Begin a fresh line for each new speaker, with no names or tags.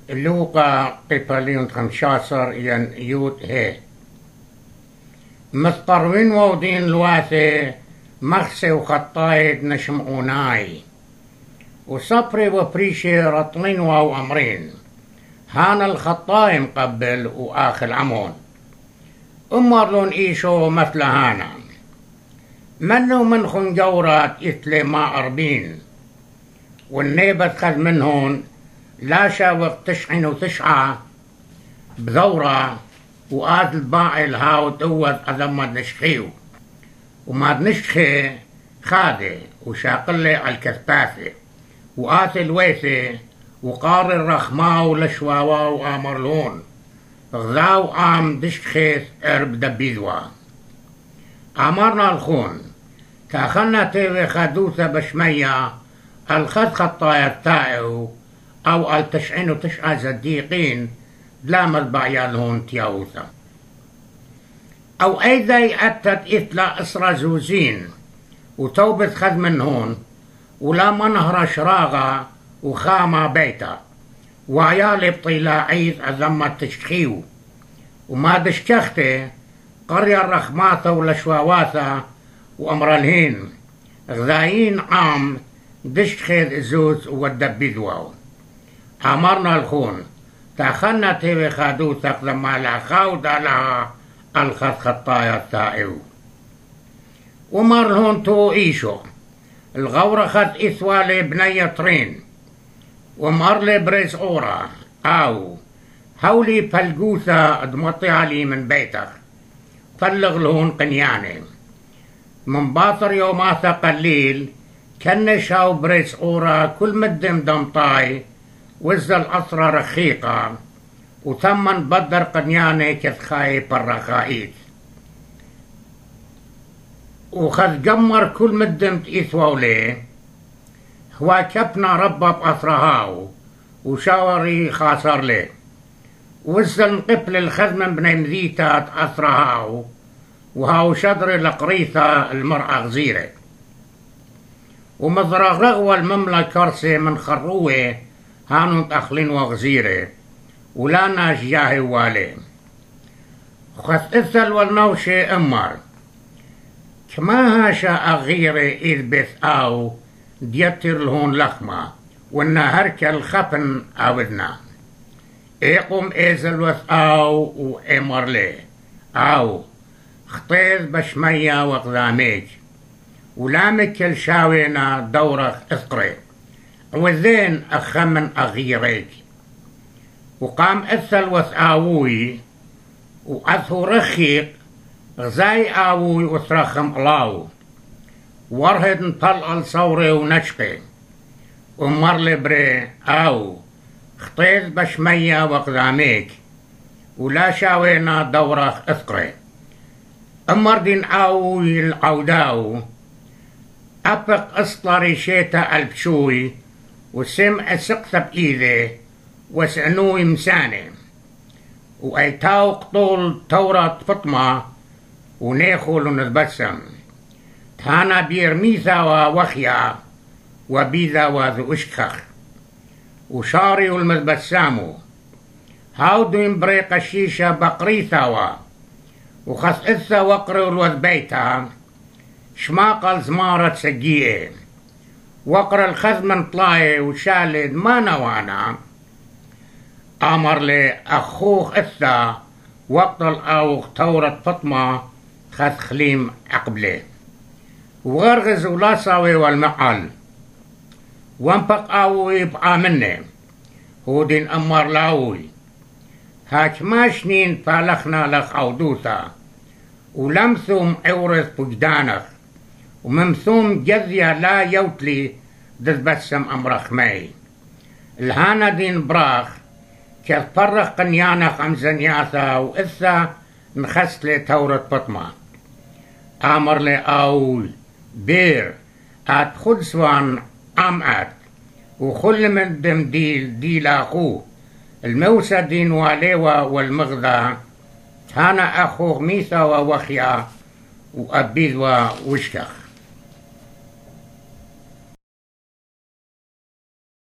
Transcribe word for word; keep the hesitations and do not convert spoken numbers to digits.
لوقا قبليون خمشاسر ين يوت هي مضطرين وودين الواثي مخسي وخطايد نشمعوناي وصبري وبريشي رطلين واو أمرين هان الخطاي مقبل وآخر عمون أمرلون إيشو مثل هانا منو من خنجورات إتلي ما أربين والنيبة خذ منهن لا شاوق تشحن وتشعى بذورة وآد الباعي الهاو توت أذمد نشخيو وما نشخي خادي وشاقلي على الكثباثي وآت الويثي وقار الرخماو لشواوا وآمرلون غذاو عام دشخيث ارب دبيذوا أمرنا الخون تاخلنا تيوي خدوثة بشمية الخد خطايا التائو أو التشعين وتشعى زديقين دلام البعيالهون تياوثة أو أيضا أتت إثلا إسرى زوزين وتوبت خذ منهون ولا منهر شراغة وخامة بيتا وعيال بطيلاعيث أذمت تشخيو وما دشكختي قرية الرخماثة ولشواواثة وأمرالهين غذايين عام دشخيذ الزوز والدبيذواو أمرنا الخون تاخلنا تيوي خادوثك لما العخاود لها الخط خطايا التائو ومرلهون تو إيشو الغورة خد إثوالي بنية طرين ومرلي بريز أورا أو هولي فالجوثة دمطي علي من بيتك فلغ لهون قنياني من باطر يوماثا قليل كن شاو بريز أورا كل مدم دمطاي وز الأسرة رخيقة وثمن بدر قنياني كثخاي بالرخائيت وخذ جمر كل مدم إثوالي هو كبنا ربا بأسرهاو وشاوري خاسر لي وزن قبل الخدمة بني مذيتات أسرهاو وهاو شدر لقريثة المرأة غزيرة ومزرغرغ والمملة كرسي من خروه هانو تأخلين وغزيرة ولا ناش جاهي والي خث إثل والنوشي أمر كما هاشا أغيري إذ بث أو ديتر لهون لخمة والنهرك الخفن أودنا إيقوم إيزل وث أو وإمر لي أو خطيذ بشمية وقداميج ولامك الشاوينا دورخ اثقري وذين أخمن أغيريك وقام أثل وث آوي وأثو رخيق غزاي آوي وثرخم ألاو ورهد طلع الصوري ونشقي ومر لبري أو خطيذ بشمية وقداميك ولا شاوينا دورخ اثقري أمر دين آوي العوداو أبق أسطري شيتا البشوي وسمع سقطة بإيدي وسعنوي مساني وأيتاو قطول تورة فطمة ونيخول ونتبسم تانا بيرميثا ووخيا وبيذا وذو اشكخ وشاري والمتبسامو هاودين بريق الشيشة بقريثا وخص إثا وقري والوذبيتا شماقل زمارة سجيه وقر الخزمن طلاي وشالد ما نوانا أمر لي أخوخ إثا وقت الأوخ تورة فطمة خذ خليم عقبلي وغرغز ولاصاوي والمعل وانفق آوي بآمني هودين أمر لاوي هاك ماشنين فالخنا لخ عودوثا ولمثم عورث بجدانخ وممثوم جذيا لا يوتلي دذبسم أمرخ ماي الهانا دين براخ كيف فرخ قنيانخ أم زنياثا وإثا نخست لي تورة بطمة أمر لي أول بير آت خدسوان عم آت وخل من دم ديل ديل أخوه الموسى دين واليوة والمغذى هانا أخوه ميثا ووخيا وأبيذ ووشكخ